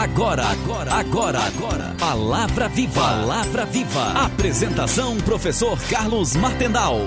Agora. Palavra Viva. Palavra Viva. Apresentação, professor Carlos Martendal.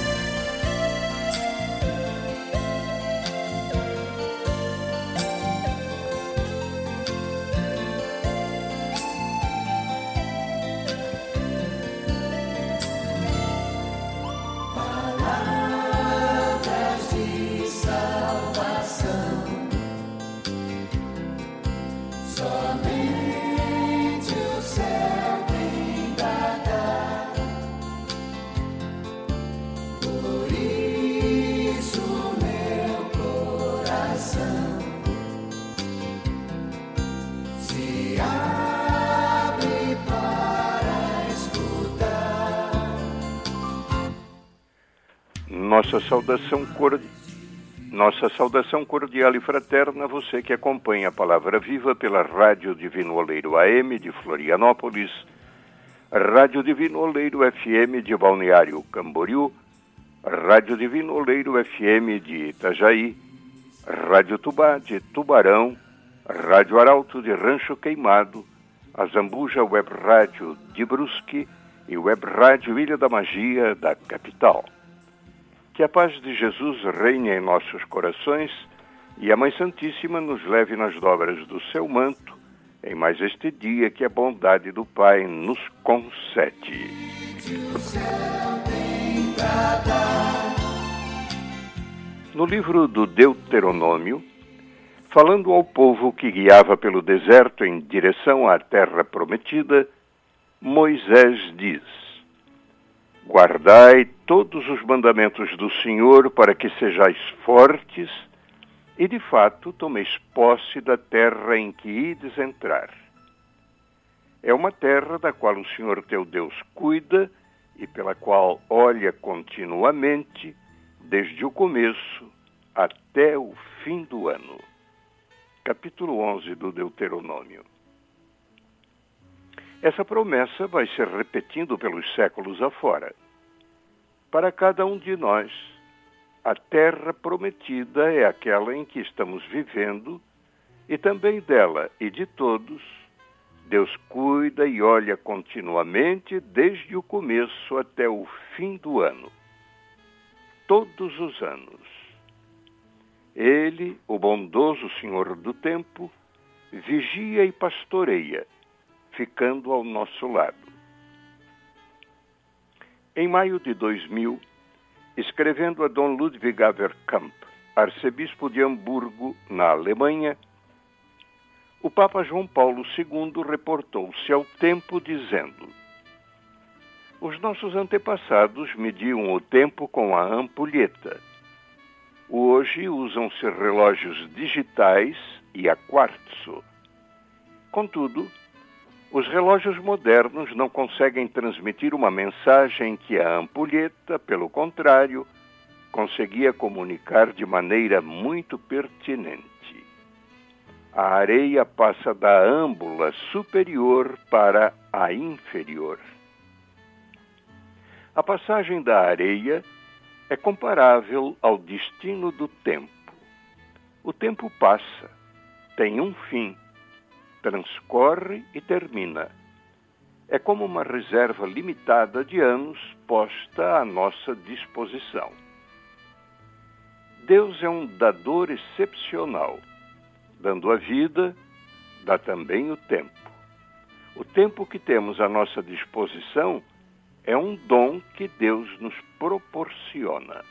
Nossa saudação cordial e fraterna a você que acompanha a Palavra Viva pela Rádio Divino Oleiro AM de Florianópolis, Rádio Divino Oleiro FM de Balneário Camboriú, Rádio Divino Oleiro FM de Itajaí, Rádio Tubá de Tubarão, Rádio Arauto de Rancho Queimado, a Zambuja Web Rádio de Brusque e Web Rádio Ilha da Magia da capital. Que a paz de Jesus reine em nossos corações e a Mãe Santíssima nos leve nas dobras do seu manto em mais este dia que a bondade do Pai nos concede. No livro do Deuteronômio, falando ao povo que guiava pelo deserto em direção à terra prometida, Moisés diz: guardai todos os mandamentos do Senhor para que sejais fortes e, de fato, tomeis posse da terra em que ides entrar. É uma terra da qual o Senhor teu Deus cuida e pela qual olha continuamente, desde o começo até o fim do ano. Capítulo 11 do Deuteronômio. Essa promessa vai se repetindo pelos séculos afora. Para cada um de nós, a terra prometida é aquela em que estamos vivendo, e também dela e de todos, Deus cuida e olha continuamente desde o começo até o fim do ano. Todos os anos. Ele, o bondoso Senhor do tempo, vigia e pastoreia, ficando ao nosso lado. Em maio de 2000, escrevendo a Dom Ludwig Averkamp, arcebispo de Hamburgo, na Alemanha, o Papa João Paulo II reportou-se ao tempo dizendo: os nossos antepassados mediam o tempo com a ampulheta. Hoje usam-se relógios digitais e a quartzo. Contudo, os relógios modernos não conseguem transmitir uma mensagem que a ampulheta, pelo contrário, conseguia comunicar de maneira muito pertinente. A areia passa da âmbula superior para a inferior. A passagem da areia é comparável ao destino do tempo. O tempo passa, tem um fim, transcorre e termina. É como uma reserva limitada de anos posta à nossa disposição. Deus é um dador excepcional. Dando a vida, dá também o tempo. O tempo que temos à nossa disposição é um dom que Deus nos proporciona.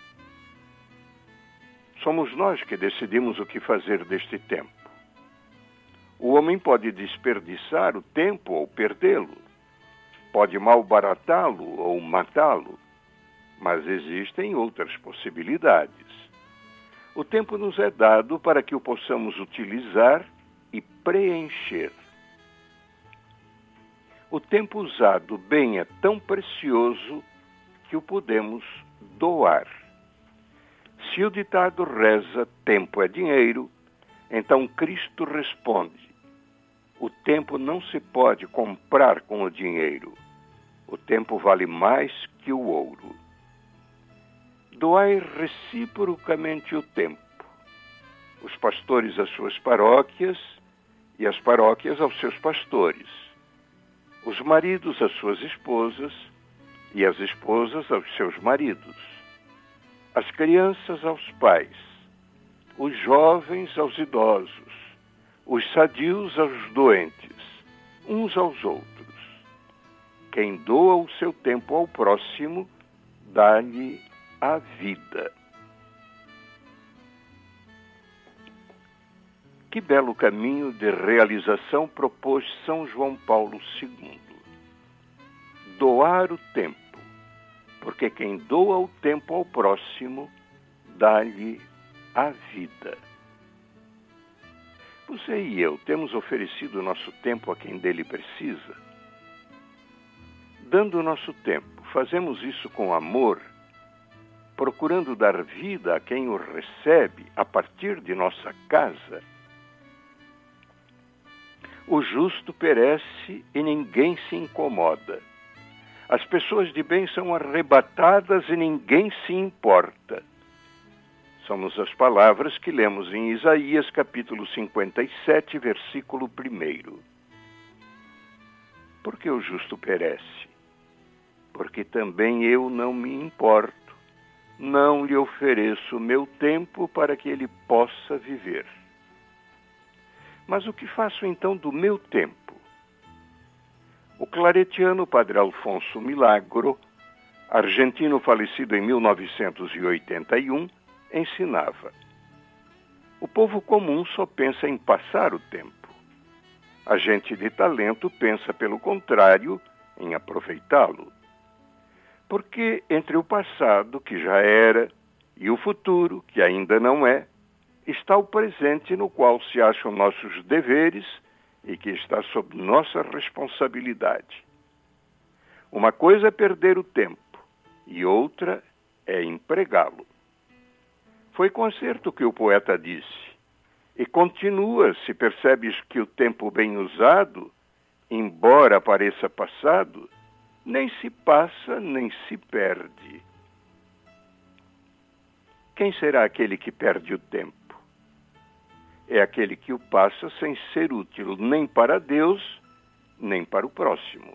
Somos nós que decidimos o que fazer deste tempo. O homem pode desperdiçar o tempo ou perdê-lo. Pode malbaratá-lo ou matá-lo. Mas existem outras possibilidades. O tempo nos é dado para que o possamos utilizar e preencher. O tempo usado bem é tão precioso que o podemos doar. Se o ditado reza, tempo é dinheiro, então Cristo responde: o tempo não se pode comprar com o dinheiro. O tempo vale mais que o ouro. Doai reciprocamente o tempo. Os pastores às suas paróquias e as paróquias aos seus pastores, os maridos às suas esposas e as esposas aos seus maridos, as crianças aos pais, os jovens aos idosos, os sadios aos doentes, uns aos outros. Quem doa o seu tempo ao próximo, dá-lhe a vida. Que belo caminho de realização propôs São João Paulo II. Doar o tempo, porque quem doa o tempo ao próximo, dá-lhe a vida. Você e eu temos oferecido o nosso tempo a quem dele precisa? Dando o nosso tempo, fazemos isso com amor, procurando dar vida a quem o recebe a partir de nossa casa? O justo perece e ninguém se incomoda. As pessoas de bem são arrebatadas e ninguém se importa. Somos as palavras que lemos em Isaías, capítulo 57, versículo 1. Por que o justo perece? Porque também eu não me importo, não lhe ofereço o meu tempo para que ele possa viver. Mas o que faço então do meu tempo? O claretiano Padre Alfonso Milagro, argentino falecido em 1981, ensinava: o povo comum só pensa em passar o tempo. A gente de talento pensa, pelo contrário, em aproveitá-lo. Porque entre o passado, que já era, e o futuro, que ainda não é, está o presente no qual se acham nossos deveres e que está sob nossa responsabilidade. Uma coisa é perder o tempo e outra é empregá-lo. Foi com acerto que o poeta disse: e continua, se percebes que o tempo bem usado, embora pareça passado, nem se passa nem se perde. Quem será aquele que perde o tempo? É aquele que o passa sem ser útil nem para Deus, nem para o próximo.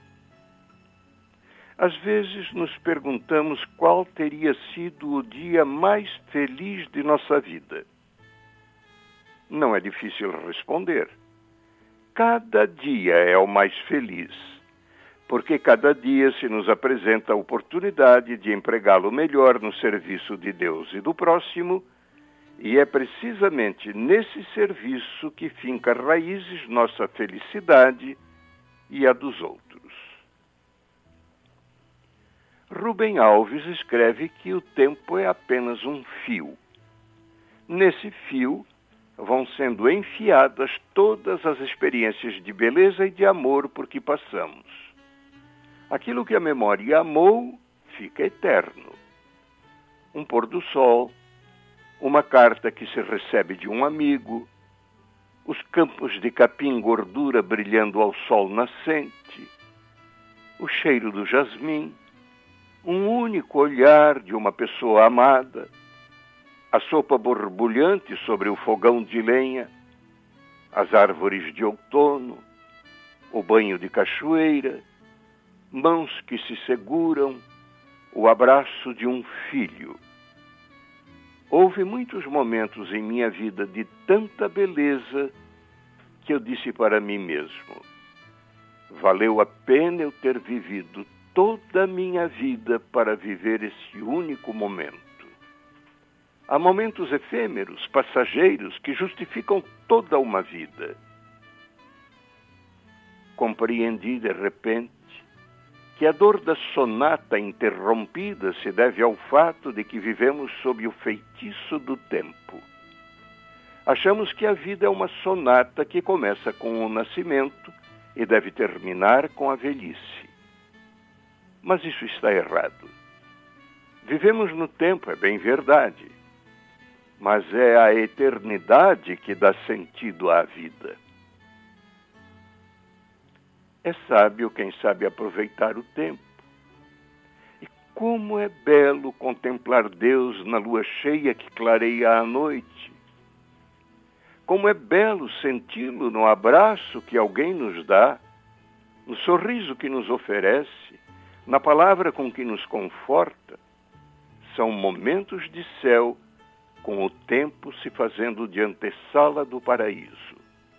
Às vezes nos perguntamos qual teria sido o dia mais feliz de nossa vida. Não é difícil responder. Cada dia é o mais feliz, porque cada dia se nos apresenta a oportunidade de empregá-lo melhor no serviço de Deus e do próximo, e é precisamente nesse serviço que finca raízes nossa felicidade e a dos outros. Rubem Alves escreve que o tempo é apenas um fio. Nesse fio vão sendo enfiadas todas as experiências de beleza e de amor por que passamos. Aquilo que a memória amou fica eterno. Um pôr do sol, uma carta que se recebe de um amigo, os campos de capim gordura brilhando ao sol nascente, o cheiro do jasmim, um único olhar de uma pessoa amada, a sopa borbulhante sobre o fogão de lenha, as árvores de outono, o banho de cachoeira, mãos que se seguram, o abraço de um filho. Houve muitos momentos em minha vida de tanta beleza que eu disse para mim mesmo: valeu a pena eu ter vivido toda a minha vida para viver esse único momento. Há momentos efêmeros, passageiros, que justificam toda uma vida. Compreendi de repente que a dor da sonata interrompida se deve ao fato de que vivemos sob o feitiço do tempo. Achamos que a vida é uma sonata que começa com o nascimento e deve terminar com a velhice. Mas isso está errado. Vivemos no tempo, é bem verdade, mas é a eternidade que dá sentido à vida. É sábio quem sabe aproveitar o tempo. E como é belo contemplar Deus na lua cheia que clareia a noite. Como é belo senti-lo no abraço que alguém nos dá, no sorriso que nos oferece, na palavra com que nos conforta. São momentos de céu, com o tempo se fazendo de antessala do paraíso.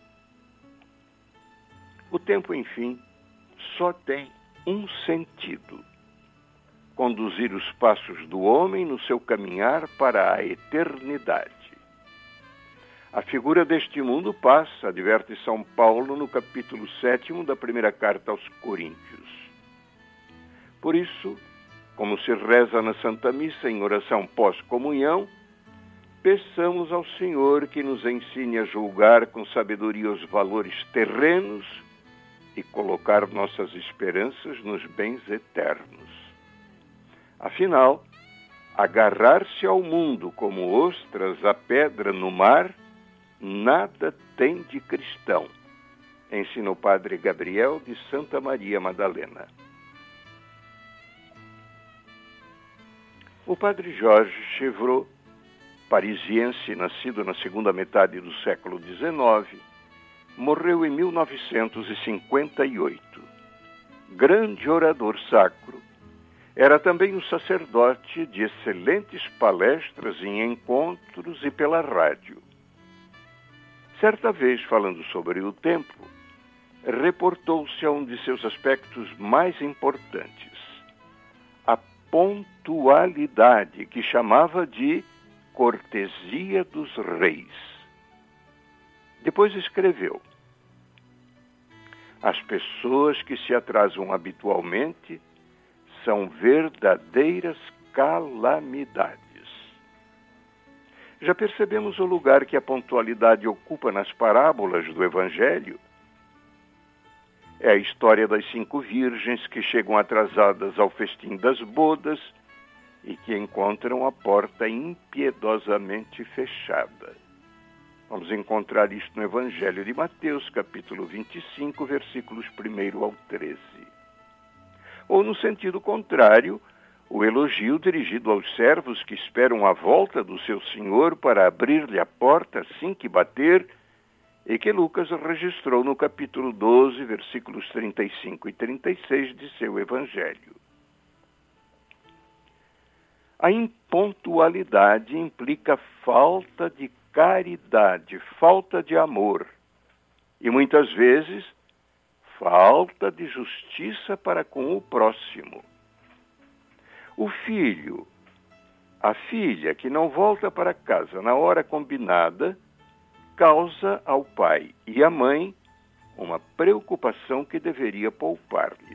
O tempo, enfim, só tem um sentido: conduzir os passos do homem no seu caminhar para a eternidade. A figura deste mundo passa, adverte São Paulo no capítulo 7 da primeira carta aos Coríntios. Por isso, como se reza na Santa Missa em oração pós-comunhão, peçamos ao Senhor que nos ensine a julgar com sabedoria os valores terrenos e colocar nossas esperanças nos bens eternos. Afinal, agarrar-se ao mundo como ostras à pedra no mar nada tem de cristão, ensina o padre Gabriel de Santa Maria Madalena. O padre Jorge Chevreul, parisiense, nascido na segunda metade do século XIX, morreu em 1958. Grande orador sacro, era também um sacerdote de excelentes palestras em encontros e pela rádio. Certa vez, falando sobre o tempo, reportou-se a um de seus aspectos mais importantes, a pontualidade, que chamava de cortesia dos reis. Depois escreveu: as pessoas que se atrasam habitualmente são verdadeiras calamidades. Já percebemos o lugar que a pontualidade ocupa nas parábolas do Evangelho? É a história das 5 virgens que chegam atrasadas ao festim das bodas e que encontram a porta impiedosamente fechada. Vamos encontrar isto no Evangelho de Mateus, capítulo 25, versículos 1 ao 13. Ou, no sentido contrário, o elogio dirigido aos servos que esperam a volta do seu senhor para abrir-lhe a porta assim que bater, e que Lucas registrou no capítulo 12, versículos 35 e 36 de seu Evangelho. A impontualidade implica falta de caridade, falta de amor e, muitas vezes, falta de justiça para com o próximo. O filho, a filha que não volta para casa na hora combinada, causa ao pai e à mãe uma preocupação que deveria poupar-lhes.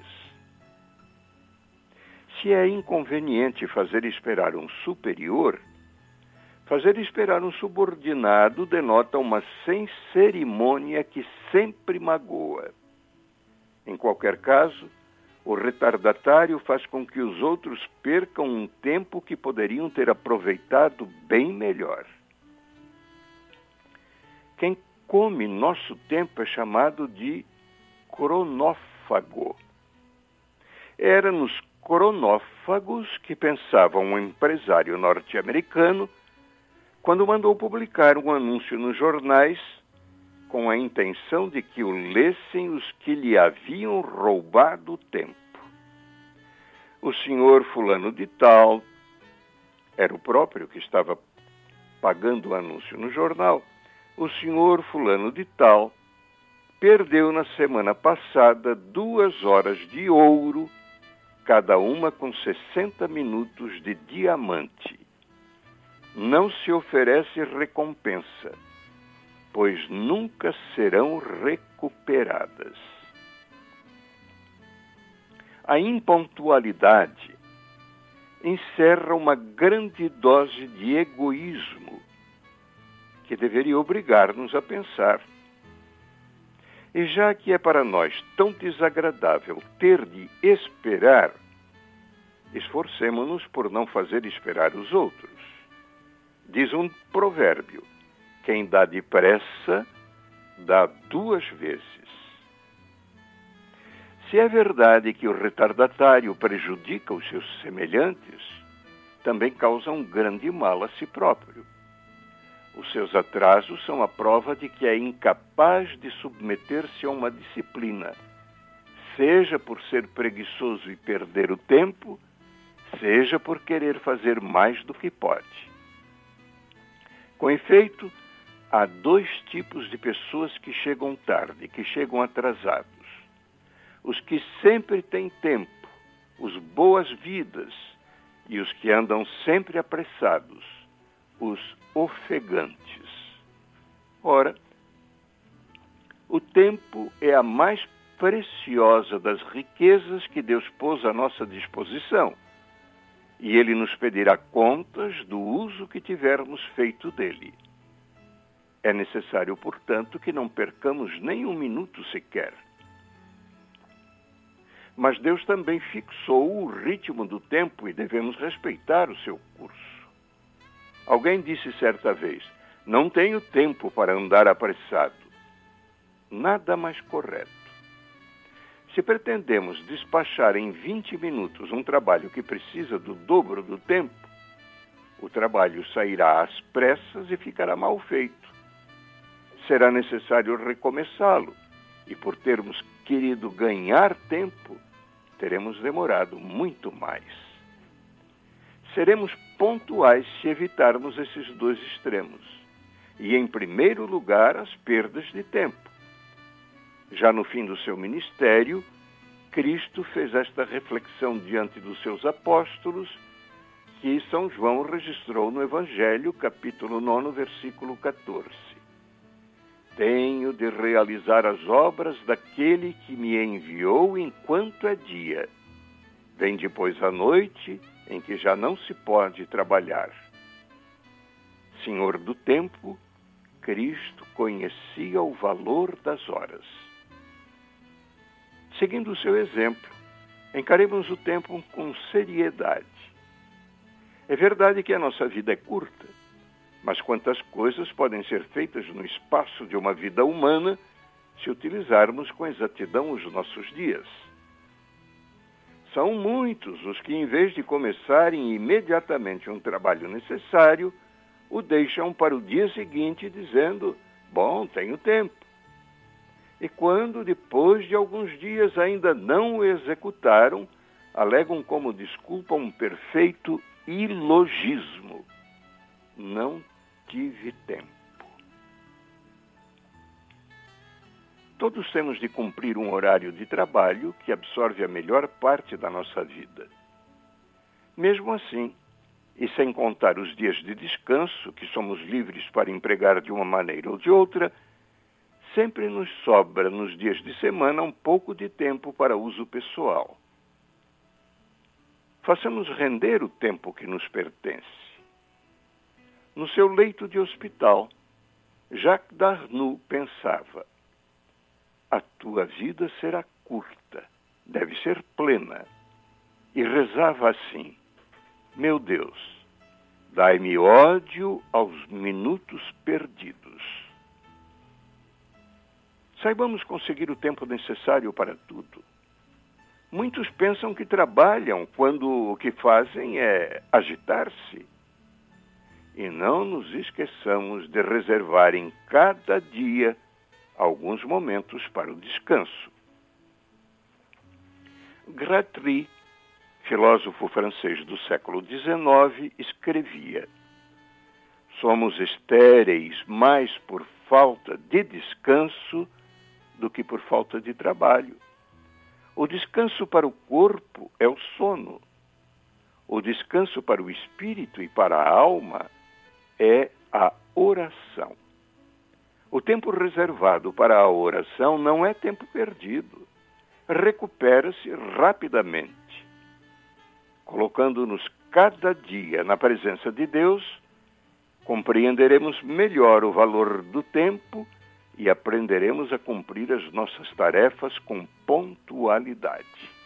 Se é inconveniente fazer esperar um superior, fazer esperar um subordinado denota uma sem cerimônia que sempre magoa. Em qualquer caso, o retardatário faz com que os outros percam um tempo que poderiam ter aproveitado bem melhor. Quem come nosso tempo é chamado de cronófago. Era nos cronófagos que pensava um empresário norte-americano quando mandou publicar um anúncio nos jornais com a intenção de que o lessem os que lhe haviam roubado o tempo. O senhor fulano de tal, era o próprio que estava pagando o anúncio no jornal, o senhor fulano de tal perdeu na semana passada 2 horas de ouro, cada uma com 60 minutos de diamante. Não se oferece recompensa, pois nunca serão recuperadas. A impontualidade encerra uma grande dose de egoísmo que deveria obrigar-nos a pensar. E já que é para nós tão desagradável ter de esperar, esforcemo-nos por não fazer esperar os outros. Diz um provérbio: quem dá depressa, dá 2 vezes. Se é verdade que o retardatário prejudica os seus semelhantes, também causa um grande mal a si próprio. Os seus atrasos são a prova de que é incapaz de submeter-se a uma disciplina, seja por ser preguiçoso e perder o tempo, seja por querer fazer mais do que pode. Com efeito, há dois tipos de pessoas que chegam tarde, que chegam atrasados. Os que sempre têm tempo, os boas-vidas, e os que andam sempre apressados, os ofegantes. Ora, o tempo é a mais preciosa das riquezas que Deus pôs à nossa disposição, e Ele nos pedirá contas do uso que tivermos feito dele. É necessário, portanto, que não percamos nem um minuto sequer. Mas Deus também fixou o ritmo do tempo e devemos respeitar o seu curso. Alguém disse certa vez: não tenho tempo para andar apressado. Nada mais correto. Se pretendemos despachar em 20 minutos um trabalho que precisa do dobro do tempo, o trabalho sairá às pressas e ficará mal feito. Será necessário recomeçá-lo, e por termos querido ganhar tempo, teremos demorado muito mais. Seremos pontuais se evitarmos esses dois extremos, e, em primeiro lugar, as perdas de tempo. Já no fim do seu ministério, Cristo fez esta reflexão diante dos seus apóstolos, que São João registrou no Evangelho, capítulo 9, versículo 14. Tenho de realizar as obras daquele que me enviou enquanto é dia. Vem depois a noite, em que já não se pode trabalhar. Senhor do tempo, Cristo conhecia o valor das horas. Seguindo o seu exemplo, encaremos o tempo com seriedade. É verdade que a nossa vida é curta, mas quantas coisas podem ser feitas no espaço de uma vida humana se utilizarmos com exatidão os nossos dias. São muitos os que, em vez de começarem imediatamente um trabalho necessário, o deixam para o dia seguinte dizendo: bom, tenho tempo. E quando, depois de alguns dias, ainda não o executaram, alegam como desculpa um perfeito ilogismo. Não tive tempo. Todos temos de cumprir um horário de trabalho que absorve a melhor parte da nossa vida. Mesmo assim, e sem contar os dias de descanso, que somos livres para empregar de uma maneira ou de outra, sempre nos sobra, nos dias de semana, um pouco de tempo para uso pessoal. Façamos render o tempo que nos pertence. No seu leito de hospital, Jacques Darnoux pensava: a tua vida será curta, deve ser plena. E rezava assim: meu Deus, dai-me ódio aos minutos perdidos. Saibamos conseguir o tempo necessário para tudo. Muitos pensam que trabalham quando o que fazem é agitar-se. E não nos esqueçamos de reservar em cada dia alguns momentos para o descanso. Gratry, filósofo francês do século XIX, escrevia: somos estéreis mais por falta de descanso do que por falta de trabalho. O descanso para o corpo é o sono. O descanso para o espírito e para a alma é a oração. O tempo reservado para a oração não é tempo perdido. Recupera-se rapidamente. Colocando-nos cada dia na presença de Deus, compreenderemos melhor o valor do tempo e aprenderemos a cumprir as nossas tarefas com pontualidade.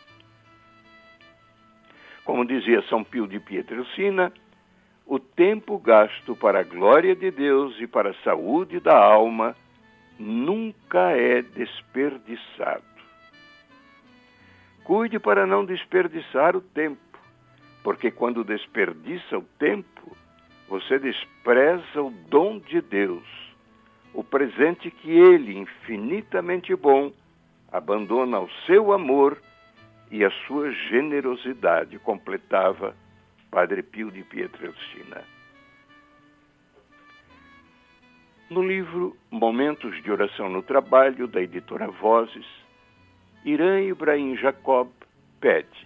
Como dizia São Pio de Pietrelcina, o tempo gasto para a glória de Deus e para a saúde da alma nunca é desperdiçado. Cuide para não desperdiçar o tempo, porque quando desperdiça o tempo, você despreza o dom de Deus, o presente que Ele, infinitamente bom, abandona ao seu amor e a sua generosidade, completava Padre Pio de Pietrelcina. No livro Momentos de Oração no Trabalho, da editora Vozes, Irã Ibrahim Jacob pede: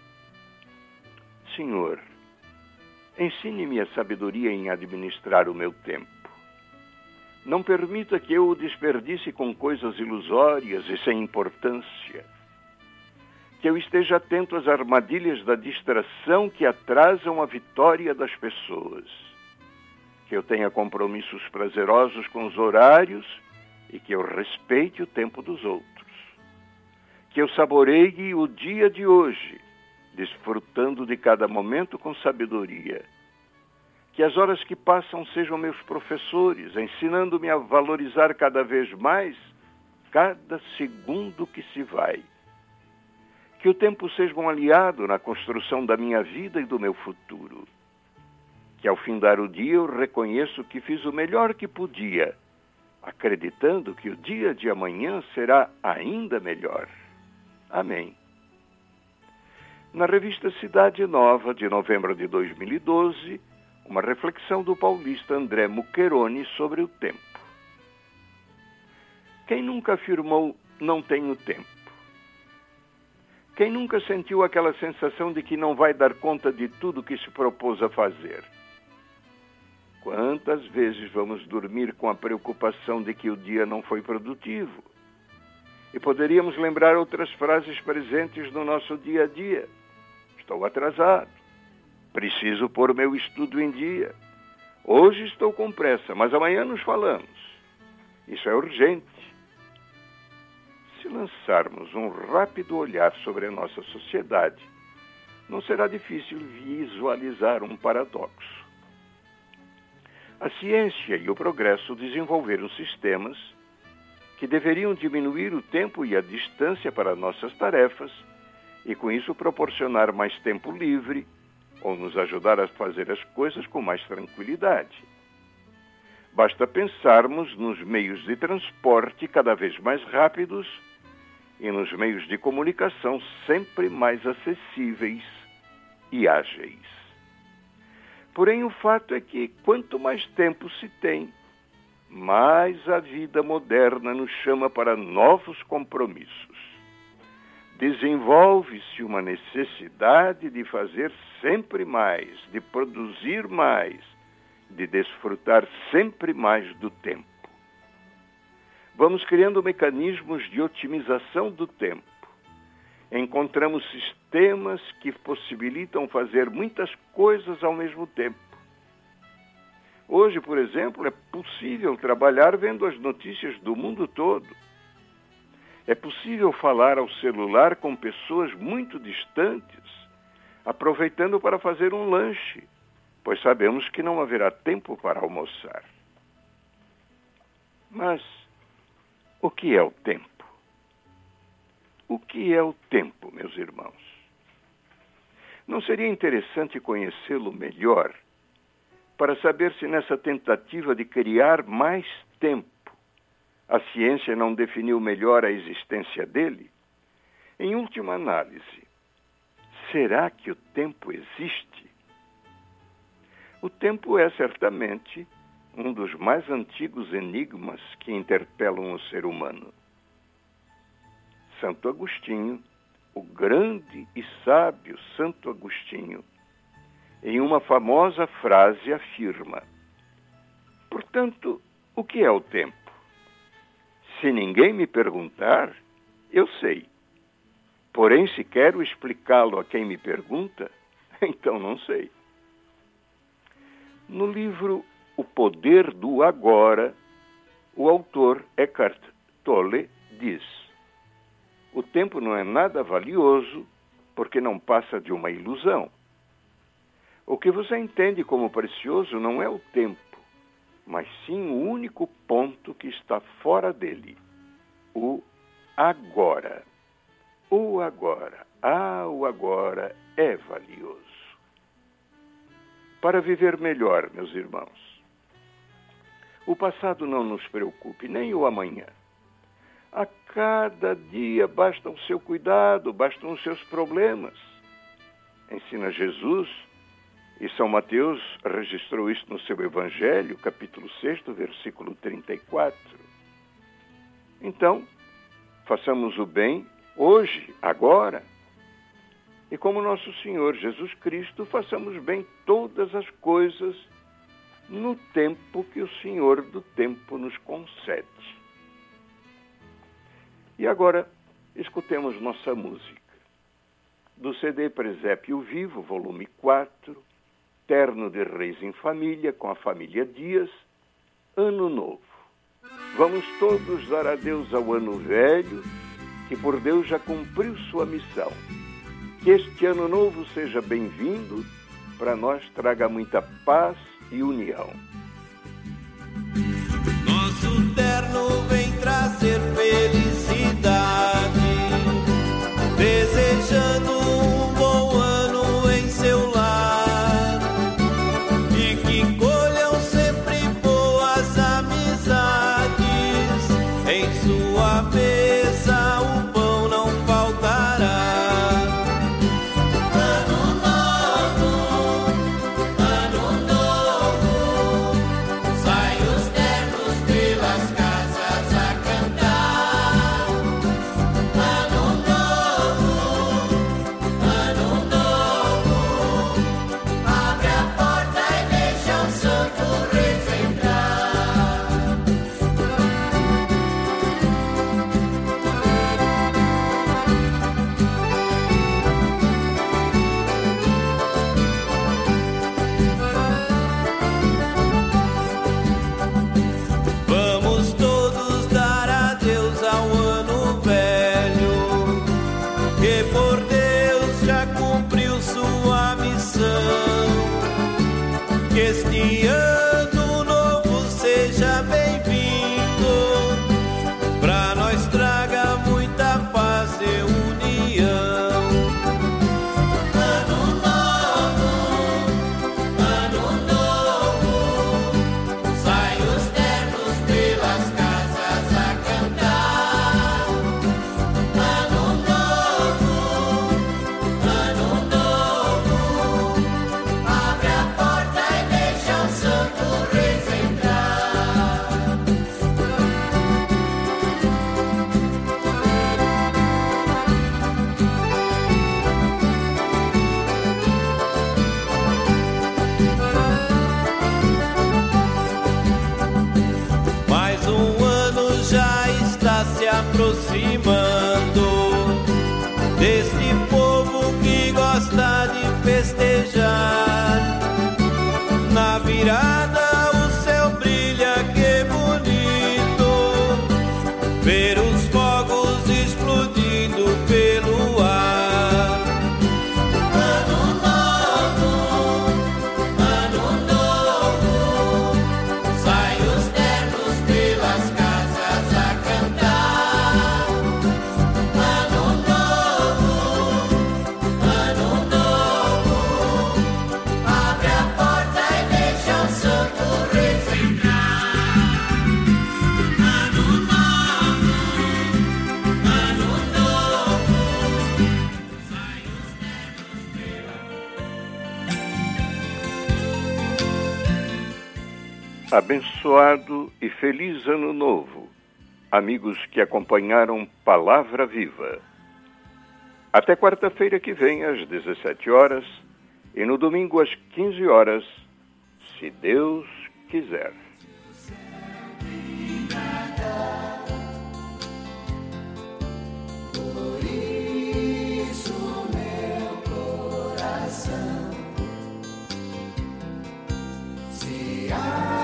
Senhor, ensine-me a sabedoria em administrar o meu tempo. Não permita que eu o desperdice com coisas ilusórias e sem importância. Que eu esteja atento às armadilhas da distração que atrasam a vitória das pessoas. Que eu tenha compromissos prazerosos com os horários e que eu respeite o tempo dos outros. Que eu saboreie o dia de hoje, desfrutando de cada momento com sabedoria. Que as horas que passam sejam meus professores, ensinando-me a valorizar cada vez mais cada segundo que se vai. Que o tempo seja um aliado na construção da minha vida e do meu futuro. Que ao findar o dia eu reconheço que fiz o melhor que podia, acreditando que o dia de amanhã será ainda melhor. Amém. Na revista Cidade Nova, de novembro de 2012, uma reflexão do paulista André Muccheroni sobre o tempo. Quem nunca afirmou não tenho tempo? Quem nunca sentiu aquela sensação de que não vai dar conta de tudo que se propôs a fazer? Quantas vezes vamos dormir com a preocupação de que o dia não foi produtivo? E poderíamos lembrar outras frases presentes no nosso dia a dia. Estou atrasado. Preciso pôr meu estudo em dia. Hoje estou com pressa, mas amanhã nos falamos. Isso é urgente. Se lançarmos um rápido olhar sobre a nossa sociedade, não será difícil visualizar um paradoxo. A ciência e o progresso desenvolveram sistemas que deveriam diminuir o tempo e a distância para nossas tarefas e, com isso, proporcionar mais tempo livre ou nos ajudar a fazer as coisas com mais tranquilidade. Basta pensarmos nos meios de transporte cada vez mais rápidos e nos meios de comunicação sempre mais acessíveis e ágeis. Porém, o fato é que, quanto mais tempo se tem, mais a vida moderna nos chama para novos compromissos. Desenvolve-se uma necessidade de fazer sempre mais, de produzir mais, de desfrutar sempre mais do tempo. Vamos criando mecanismos de otimização do tempo. Encontramos sistemas que possibilitam fazer muitas coisas ao mesmo tempo. Hoje, por exemplo, é possível trabalhar vendo as notícias do mundo todo. É possível falar ao celular com pessoas muito distantes, aproveitando para fazer um lanche, pois sabemos que não haverá tempo para almoçar. Mas o que é o tempo? O que é o tempo, meus irmãos? Não seria interessante conhecê-lo melhor para saber se nessa tentativa de criar mais tempo, a ciência não definiu melhor a existência dele? Em última análise, será que o tempo existe? O tempo é certamente um dos mais antigos enigmas que interpelam o ser humano. Santo Agostinho, o grande e sábio Santo Agostinho, em uma famosa frase afirma: portanto, o que é o tempo? Se ninguém me perguntar, eu sei. Porém, se quero explicá-lo a quem me pergunta, então não sei. No livro O Poder do Agora, o autor Eckhart Tolle diz: o tempo não é nada valioso porque não passa de uma ilusão. O que você entende como precioso não é o tempo, mas sim o único ponto que está fora dele, o agora. O agora, o agora é valioso. para viver melhor, meus irmãos. O passado não nos preocupe, nem o amanhã. A cada dia basta o seu cuidado, bastam os seus problemas. Ensina Jesus, e São Mateus registrou isso no seu Evangelho, capítulo 6, versículo 34. Então, façamos o bem hoje, agora. E como nosso Senhor Jesus Cristo, façamos bem todas as coisas no tempo que o Senhor do tempo nos concede. E agora, escutemos nossa música. Do CD Presépio Vivo, volume 4, Terno de Reis em Família, com a família Dias, Ano Novo. Vamos todos dar adeus ao ano velho, que por Deus já cumpriu sua missão. Que este ano novo seja bem-vindo, para nós traga muita paz e união. Nosso terno vem trazer felicidade, desejando um bom ano em seu lar, e que colham sempre boas amizades, em sua mesa o pão não faltará. Que este ano novo seja bem-vindo, pra nós traga muita paz e união. Ano novo, sai os ternos pelas casas a cantar. Ano novo, abre a porta e deixa o Santo Reis entrar. Mais um ano já está se aproximando, deste povo que gosta de festejar. Na virada o céu brilha, que bonito, ver os fogos explodindo pelo ar. Ano novo, sai os ternos pelas casas a cantar. Ano novo, abre a porta e deixa o Santo Reis entrar. Ano novo, sai os ternos pelas. Abençoado e feliz ano novo, amigos que acompanharam Palavra Viva. Até quarta-feira que vem, às 17 horas, e no domingo às 15 horas, se Deus quiser. Por isso meu coração se abre.